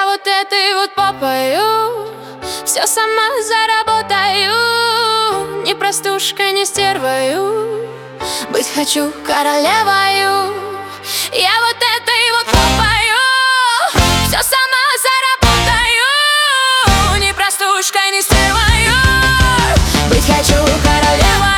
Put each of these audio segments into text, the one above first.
вот этой вот попою, все сама заработаю, не простушкой, не стервою, быть хочу королевою. Я вот этой вот попою, все сама заработаю, не простушкой, не стервою, быть хочу королевою.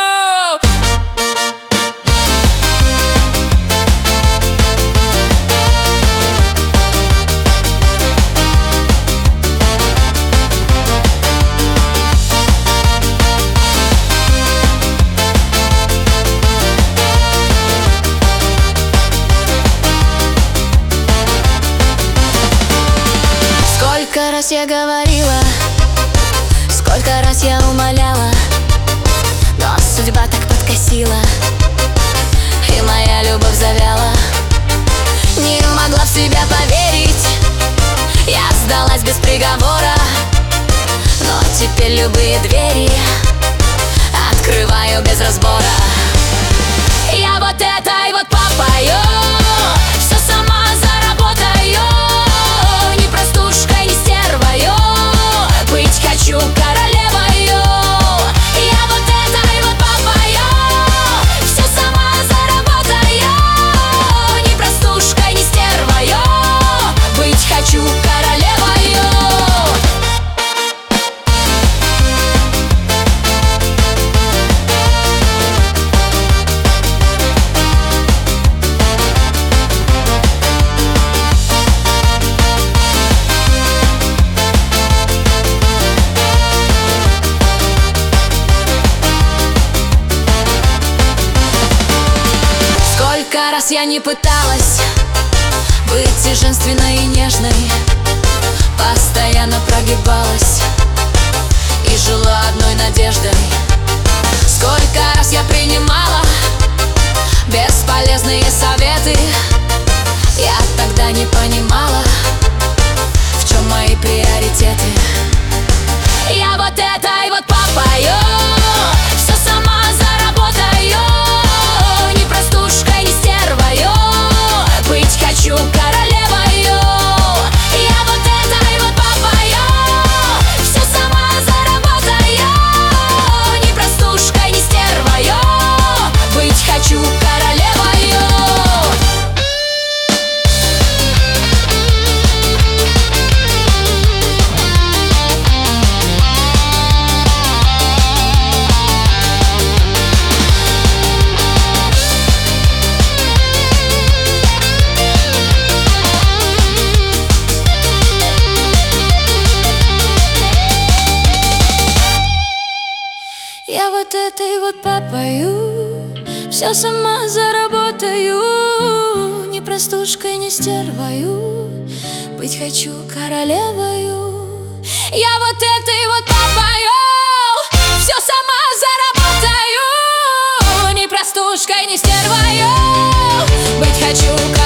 Сколько раз я говорила, сколько раз я умоляла, но судьба так подкосила, и моя любовь завяла. Не могла в себя поверить, я сдалась без приговора, но теперь любые двери открываю без разбора. Я вот этой вот попою, все сама заработаю, не простушкой, не стервою, быть хочу королевою. Я вот этой вот попою, все сама заработаю, не простушкой, не стервою, быть хочу королевою. Сколько раз я не пыталась быть и женственной, и нежной, постоянно прогибалась и жила одной надеждой. Сколько раз я принимала бесполезные советы, я тогда не понимала, в чем мои приоритеты. Я вот этой вот попою, все сама заработаю, не простушкой, не стервою, быть хочу королевою. Я вот этой вот попою, все сама заработаю, не простушкой, не стервою, быть хочу королевою. Я вот этой вот попою, все сама заработаю, не простушкой, не стервою, быть хочу королевою. Я вот этой вот попою, все сама заработаю, не простушкой, не стервою, быть хочу королевою.